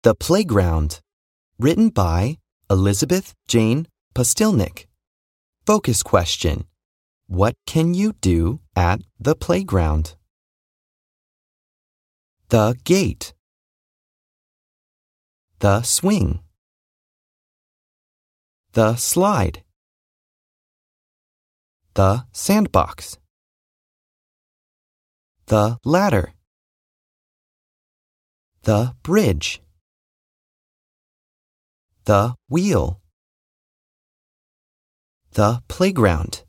The Playground. Written by Elizabeth Jane Postilnick. Focus question. What can you do at the playground? The gate. The swing. The slide. The sandbox. The ladder. The bridge. The wheel. The playground.